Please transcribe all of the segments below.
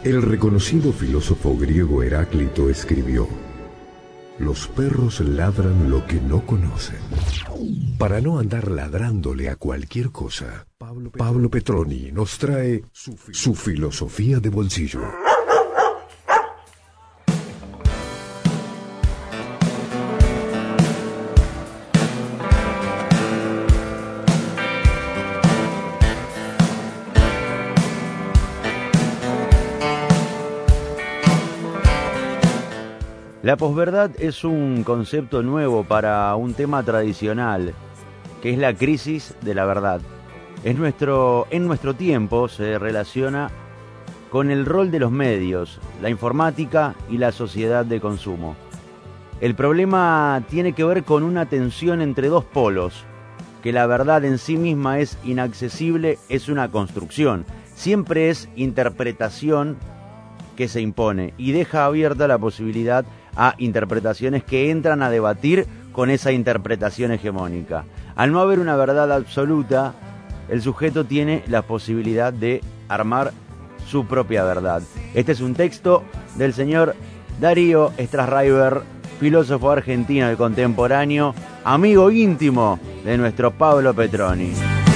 El reconocido filósofo griego Heráclito escribió: los perros ladran lo que no conocen. Para no andar ladrándole a cualquier cosa, Pablo Petroni nos trae su filosofía de bolsillo. La posverdad es un concepto nuevo para un tema tradicional, que es la crisis de la verdad. En nuestro tiempo se relaciona con el rol de los medios, la informática y la sociedad de consumo. El problema tiene que ver con una tensión entre dos polos, que la verdad en sí misma es inaccesible, es una construcción, siempre es interpretación que se impone y deja abierta la posibilidad a interpretaciones que entran a debatir con esa interpretación hegemónica. Al no haber una verdad absoluta, el sujeto tiene la posibilidad de armar su propia verdad. Este es un texto del señor Darío Strasraiber, filósofo argentino del contemporáneo, amigo íntimo de nuestro Pablo Petroni.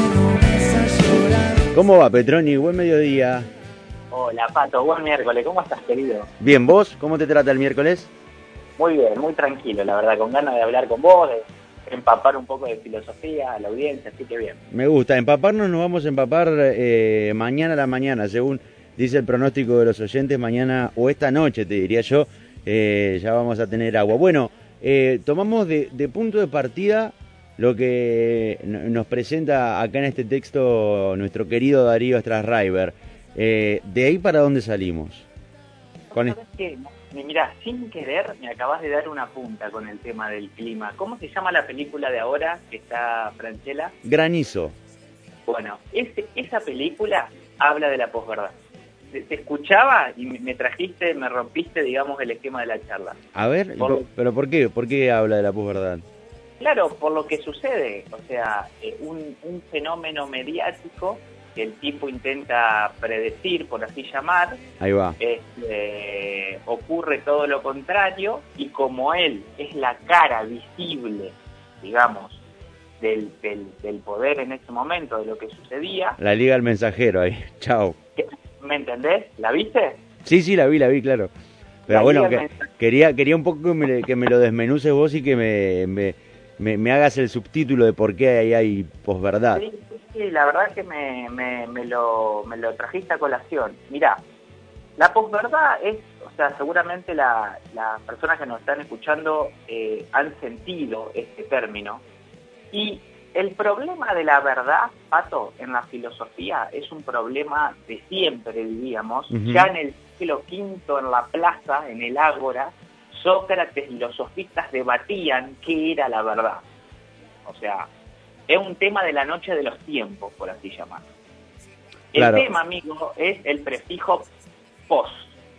¿Cómo va, Petroni? Buen mediodía. Hola, Pato, buen miércoles. ¿Cómo estás, querido? Bien, ¿vos? ¿Cómo te trata el miércoles? Muy bien, muy tranquilo, la verdad, con ganas de hablar con vos, de empapar un poco de filosofía a la audiencia, así que bien. Me gusta, empaparnos nos vamos a empapar mañana a la mañana, según dice el pronóstico de los oyentes, mañana o esta noche, te diría yo, ya vamos a tener agua. Bueno, tomamos de punto de partida lo que nos presenta acá en este texto nuestro querido Darío Strasraiber. ¿De ahí para dónde salimos? ¿Sabes qué? Mira, sin querer me acabas de dar una punta con el tema del clima. ¿Cómo se llama la película de ahora que está Francella? Granizo. Bueno, esa película habla de la posverdad. Te escuchaba y me rompiste, digamos, el esquema de la charla. A ver, ¿pero por qué? ¿Por qué habla de la posverdad? Claro, por lo que sucede, o sea, un fenómeno mediático que el tipo intenta predecir, por así llamar. Ahí va. Ocurre todo lo contrario, y como él es la cara visible, digamos, del poder en ese momento, de lo que sucedía... La liga al mensajero ahí, chao. ¿Me entendés? ¿La viste? Sí, la vi, claro. Pero bueno, quería un poco que me lo desmenuces vos y que me hagas el subtítulo de por qué ahí hay posverdad. Sí, la verdad es que me lo trajiste a colación. Mirá, la posverdad es, o sea, seguramente las personas que nos están escuchando han sentido este término. Y el problema de la verdad, Pato, en la filosofía es un problema de siempre, diríamos. Uh-huh. Ya en el siglo V, en la plaza, en el ágora, Sócrates y los sofistas debatían qué era la verdad. O sea, es un tema de la noche de los tiempos, por así llamarlo. El tema, amigo, es el prefijo pos.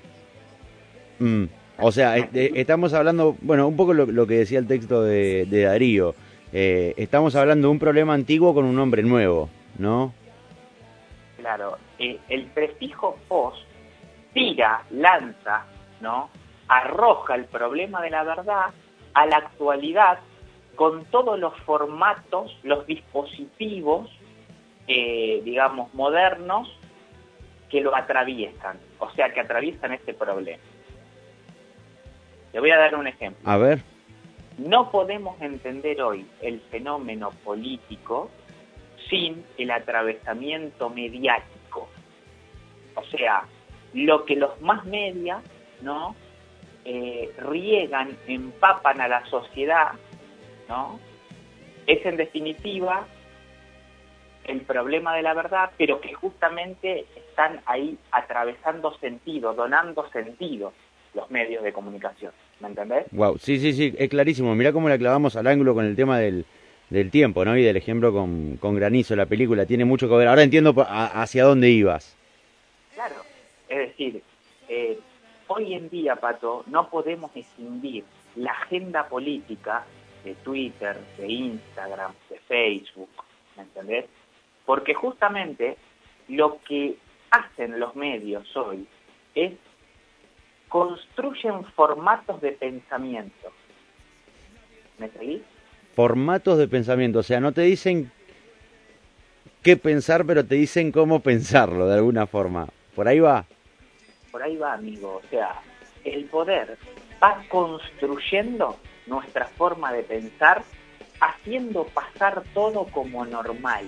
O sea, estamos hablando, bueno, un poco lo que decía el texto de Darío. Estamos hablando de un problema antiguo con un nombre nuevo, ¿no? Claro, el prefijo pos lanza, ¿no? Arroja el problema de la verdad a la actualidad con todos los formatos, los dispositivos, digamos, modernos que lo atraviesan, o sea, que atraviesan este problema. Le voy a dar un ejemplo. A ver. No podemos entender hoy el fenómeno político sin el atravesamiento mediático. O sea, lo que los más media, ¿no? Riegan, empapan a la sociedad, ¿no? Es en definitiva el problema de la verdad, pero que justamente están ahí atravesando sentido, donando sentido los medios de comunicación. ¿Me entendés? Wow, sí, es clarísimo. Mirá cómo la clavamos al ángulo con el tema del tiempo, ¿no? Y del ejemplo con Granizo, la película. Tiene mucho que ver. Ahora entiendo hacia dónde ibas. Claro, es decir, hoy en día, Pato, no podemos escindir la agenda política de Twitter, de Instagram, de Facebook, ¿me entendés? Porque justamente lo que hacen los medios hoy es construyen formatos de pensamiento. ¿Me seguís? Formatos de pensamiento, o sea, no te dicen qué pensar, pero te dicen cómo pensarlo de alguna forma. ¿Por ahí va? Por ahí va, amigo. O sea, el poder va construyendo nuestra forma de pensar, haciendo pasar todo como normal.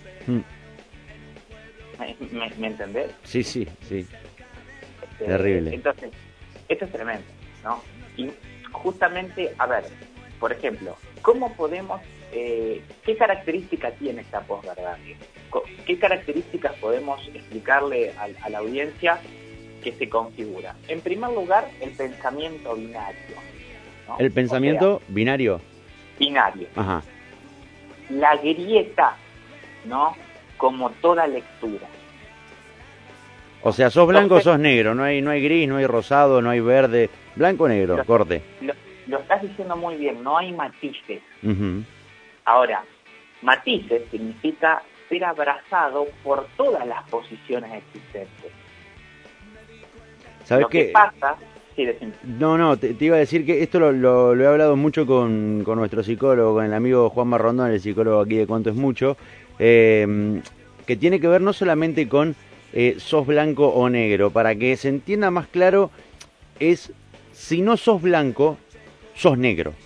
¿Me entendés? Sí, sí, sí. Terrible. Entonces, esto es tremendo, ¿no? Y justamente, a ver, por ejemplo, ¿cómo podemos, qué características tiene esta posverdad? ¿Qué características podemos explicarle a la audiencia que se configura? En primer lugar, el pensamiento binario, ¿no? ¿El pensamiento binario? Binario. Ajá. La grieta, ¿no? Como toda lectura. O sea, sos blanco o sos negro, no hay gris, no hay rosado, no hay verde, blanco o negro, corte. Lo estás diciendo muy bien, no hay matices. Uh-huh. Ahora, matices significa ser abrazado por todas las posiciones existentes. ¿Sabes lo que pasa? Sí, decime. No, te iba a decir que esto lo he hablado mucho con nuestro psicólogo, con el amigo Juan Marrondón, el psicólogo aquí de Cuánto es Mucho, que tiene que ver no solamente con sos blanco o negro, para que se entienda más claro, es si no sos blanco, sos negro.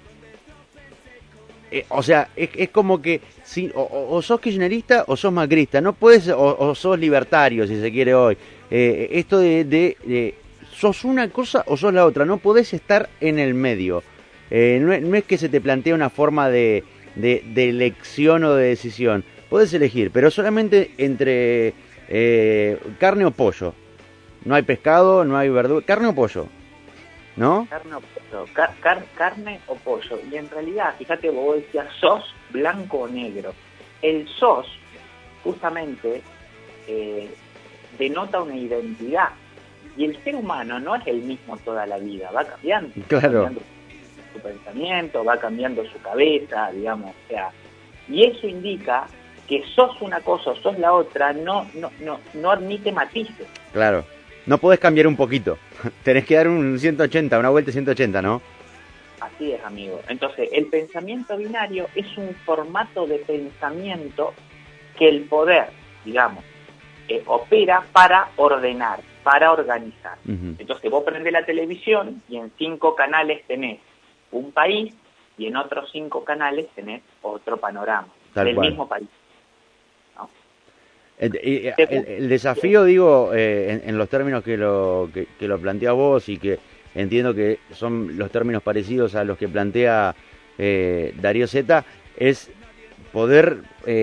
O sea, es como que si, o sos kirchnerista o sos macrista, no puedes, o sos libertario, si se quiere hoy. Esto de sos una cosa o sos la otra, no podés estar en el medio. No es que se te plantea una forma de elección o de decisión. Podés elegir, pero solamente entre carne o pollo. No hay pescado, no hay verdura, carne o pollo, ¿no? Carne o pollo, carne o pollo. Y en realidad, fíjate, vos decías, sos blanco o negro. El sos, justamente, denota una identidad. Y el ser humano no es el mismo toda la vida, va cambiando. Claro. Va cambiando su pensamiento, va cambiando su cabeza, digamos. O sea, y eso indica que sos una cosa o sos la otra, no admite matices. Claro. No podés cambiar un poquito. Tenés que dar un 180, una vuelta 180, ¿no? Así es, amigo. Entonces, el pensamiento binario es un formato de pensamiento que el poder, digamos, opera para ordenar, para organizar. Uh-huh. Entonces, vos prendés la televisión y en 5 canales tenés un país y en otros 5 canales tenés otro panorama del mismo país. El desafío, digo, en los términos que lo plantea vos y que entiendo que son los términos parecidos a los que plantea Darío Zeta, es poder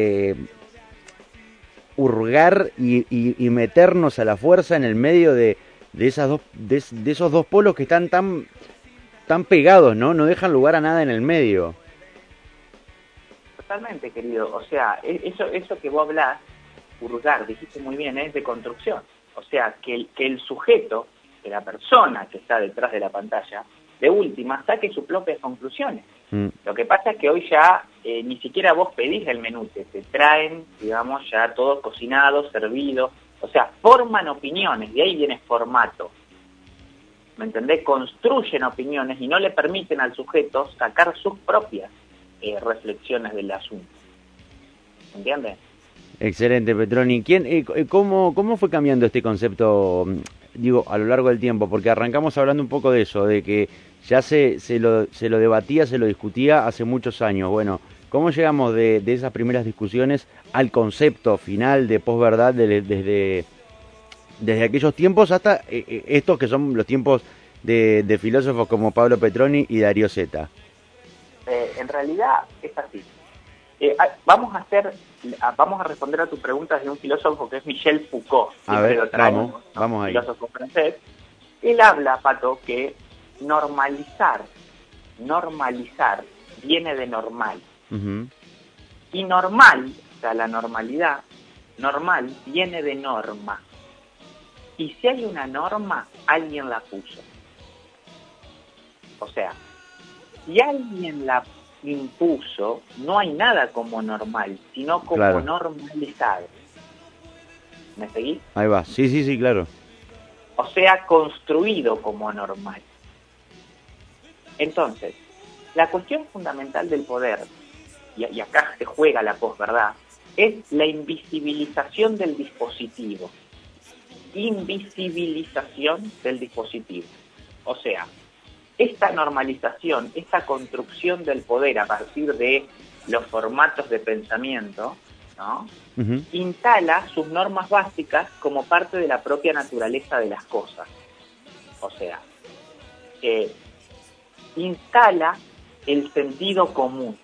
hurgar y meternos a la fuerza en el medio de esos dos polos que están tan pegados, ¿no? No dejan lugar a nada en el medio. Totalmente, querido. O sea, eso que vos hablás, hurgar, dijiste muy bien, es de construcción. O sea, que el sujeto, que la persona que está detrás de la pantalla, de última, saque sus propias conclusiones. Lo que pasa es que hoy ya ni siquiera vos pedís el menú, te traen, digamos, ya todo cocinado, servido. O sea, forman opiniones, de ahí viene formato. ¿Me entendés? Construyen opiniones y no le permiten al sujeto sacar sus propias reflexiones del asunto. ¿Entiendes? Excelente, Petroni. ¿Cómo fue cambiando este concepto, digo, a lo largo del tiempo? Porque arrancamos hablando un poco de eso, de que ya se lo debatía, se lo discutía hace muchos años. Bueno, ¿cómo llegamos de esas primeras discusiones al concepto final de posverdad desde aquellos tiempos hasta estos que son los tiempos de filósofos como Pablo Petroni y Darío Zeta? En realidad es así. Vamos a responder a tu pregunta de un filósofo que es Michel Foucault. A ver, vamos ahí. Filósofo francés. Él habla, Pato, que normalizar viene de normal. Uh-huh. Y normal, o sea, la normalidad, normal, viene de norma. Y si hay una norma, alguien la puso. O sea, si alguien la impuso, no hay nada como normal, sino como normalizado. ¿Me seguís? Ahí va, sí, claro. o sea, construido como normal. Entonces, la cuestión fundamental del poder, y acá se juega la posverdad, es la invisibilización del dispositivo. Invisibilización del dispositivo. O sea, esta normalización, esta construcción del poder a partir de los formatos de pensamiento, ¿no? Instala sus normas básicas como parte de la propia naturaleza de las cosas. O sea, instala el sentido común.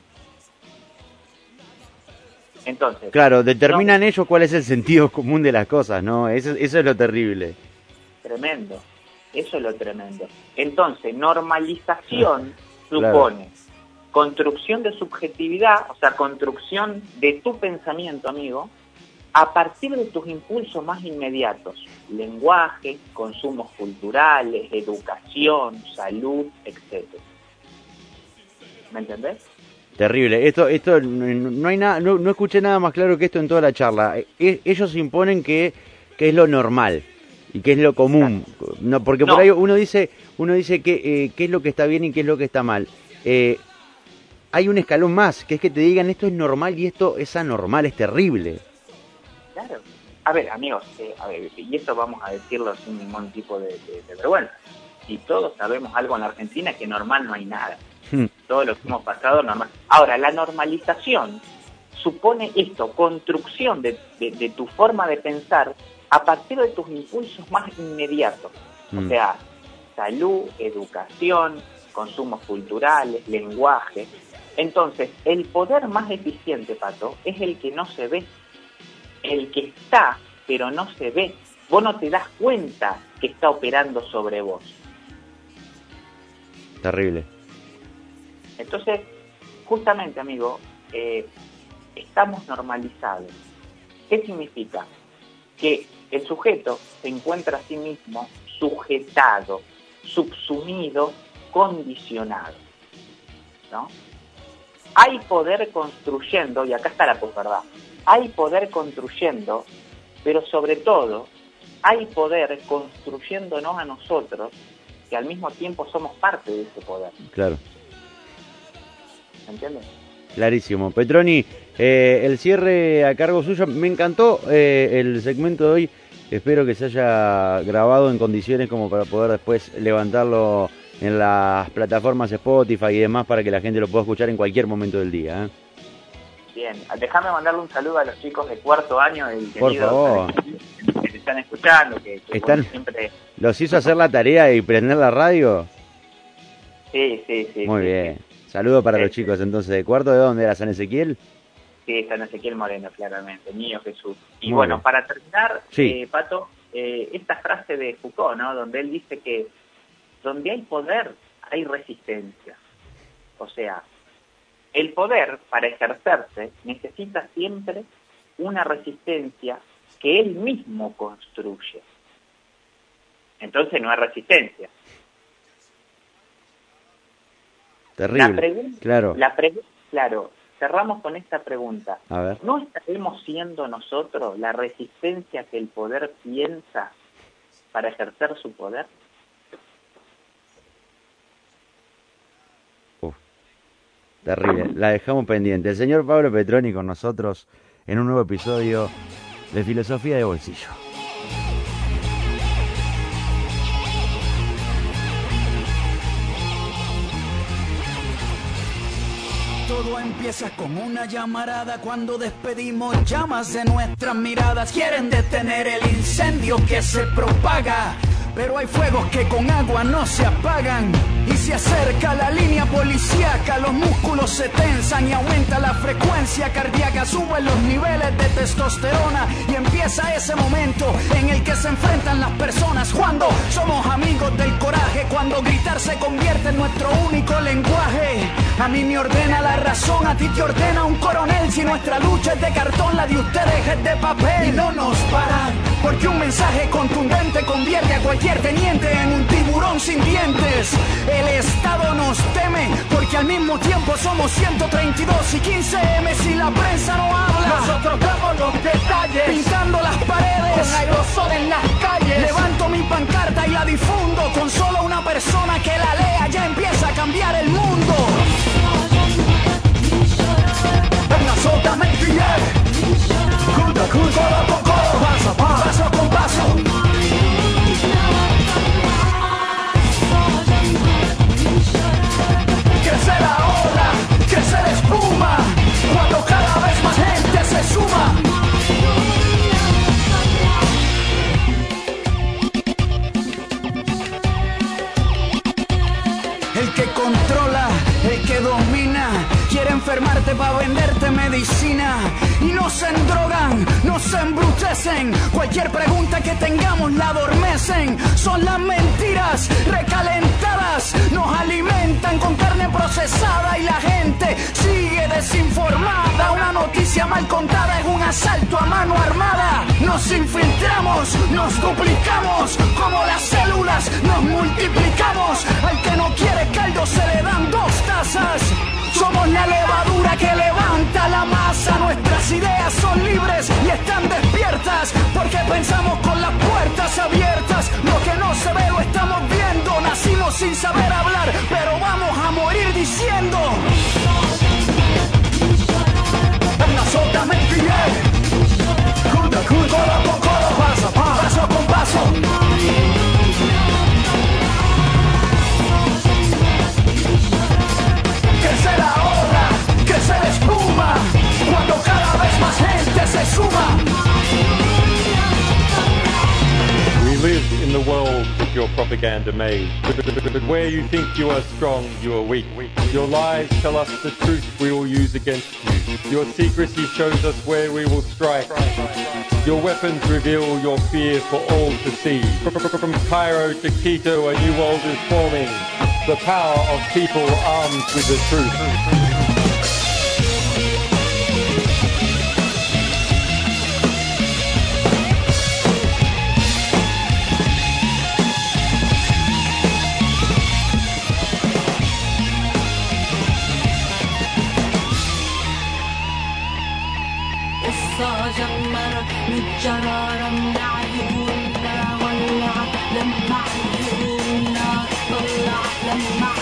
Entonces, claro, determinan ellos cuál es el sentido común de las cosas, ¿no? Eso es lo terrible. Tremendo. Eso es lo tremendo. Entonces, normalización supone construcción de subjetividad, o sea, construcción de tu pensamiento, amigo, a partir de tus impulsos más inmediatos. Lenguaje, consumos culturales, educación, salud, etc. ¿Me entendés? Terrible. Esto no hay nada, no escuché nada más claro que esto en toda la charla. Ellos imponen que es lo normal y que es lo común. No, porque por ahí uno dice que qué es lo que está bien y qué es lo que está mal. Hay un escalón más, que es que te digan esto es normal y esto es anormal, es terrible. Claro. A ver, amigos, y esto vamos a decirlo sin ningún tipo de vergüenza. Y todos sabemos algo en la Argentina, que normal no hay nada. Todo lo que hemos pasado normal. Ahora, la normalización supone esto, construcción de tu forma de pensar a partir de tus impulsos más inmediatos. O sea, salud, educación, consumos culturales, lenguaje. Entonces, el poder más eficiente, Pato, es el que no se ve. El que está, pero no se ve. Vos no te das cuenta que está operando sobre vos. Terrible. Entonces, justamente, amigo, estamos normalizados. ¿Qué significa? Que el sujeto se encuentra a sí mismo sujetado, subsumido, condicionado, ¿no? Hay poder construyendo, y acá está la posverdad, hay poder construyendo, pero sobre todo, hay poder construyéndonos a nosotros, que al mismo tiempo somos parte de ese poder. Claro. ¿Me entiendes? Clarísimo. Petroni, el cierre a cargo suyo. Me encantó el segmento de hoy. Espero que se haya grabado en condiciones como para poder después levantarlo en las plataformas Spotify y demás para que la gente lo pueda escuchar en cualquier momento del día, ¿eh? Bien, déjame mandarle un saludo a los chicos de cuarto año del Por favor. Que te están escuchando, que están, siempre... ¿Los hizo hacer la tarea y prender la radio? Sí. Muy bien. Saludo para los chicos entonces de cuarto. ¿De dónde era? ¿San Ezequiel? Sí, San Ezequiel Moreno, claramente. Niño Jesús. Y Muy bueno, bien. para terminar, Sí. Pato, esta frase de Foucault, ¿no? Donde él dice que donde hay poder, hay resistencia. O sea, el poder, para ejercerse, necesita siempre una resistencia que él mismo construye. Entonces no hay resistencia. Terrible. Claro. Claro, cerramos con esta pregunta. A ver. ¿No estaremos siendo nosotros la resistencia que el poder piensa para ejercer su poder? Terrible. La dejamos pendiente. El señor Pablo Petroni con nosotros en un nuevo episodio de Filosofía de Bolsillo. Todo empieza con una llamarada cuando despedimos llamas de nuestras miradas. Quieren detener el incendio que se propaga, pero hay fuegos que con agua no se apagan. Y se acerca la línea policíaca, los músculos se tensan y aumenta la frecuencia cardíaca, suben los niveles de testosterona y empieza ese momento en el que se enfrentan las personas. Cuando somos amigos del coraje, cuando gritar se convierte en nuestro único lenguaje. A mí me ordena la razón, a ti te ordena un coronel. Si nuestra lucha es de cartón, la de ustedes es de papel. Y no nos paran, porque un mensaje contundente convierte a cualquier teniente en un tiburón sin dientes. El Estado nos teme, porque al mismo tiempo somos 132 y 15M si la prensa no habla. Nosotros damos los detalles, pintando las paredes, con aerosol en las calles. Levanto mi codo con codo, paso con paso. Crece la ola, crece la espuma, cuando cada vez más gente se suma. El que controla, el que domina, quiere enfermarte para venderte medicina. Y no se endrogan, no se embrutecen, cualquier pregunta que tengamos la adormecen. Son las mentiras recalentadas, nos alimentan con carne procesada y la gente sigue desinformada. Una noticia mal contada es un asalto a mano armada. Nos infiltramos, nos duplicamos, como las células nos multiplicamos. Al que no quiere caldo se le dan 2 tazas. Somos la levadura que levanta la masa. Nuestras ideas son libres y están despiertas, porque pensamos con las puertas abiertas. Lo que no se ve lo estamos viendo. Nacimos sin saber hablar, pero vamos a morir diciendo una sola mentira. Codo con codo, paso con paso. Crece la ola, crece la espuma, cuando cada vez más gente se suma. We live in the world of your propaganda maze. But where you think you are strong, you are weak. Your lies tell us the truth we will use against you. Your secrecy shows us where we will strike. Your weapons reveal your fear for all to see. From Cairo to Quito, a new world is forming. The power of people armed with the truth. جرارا عيوننا ولع لما عيوننا طلع لما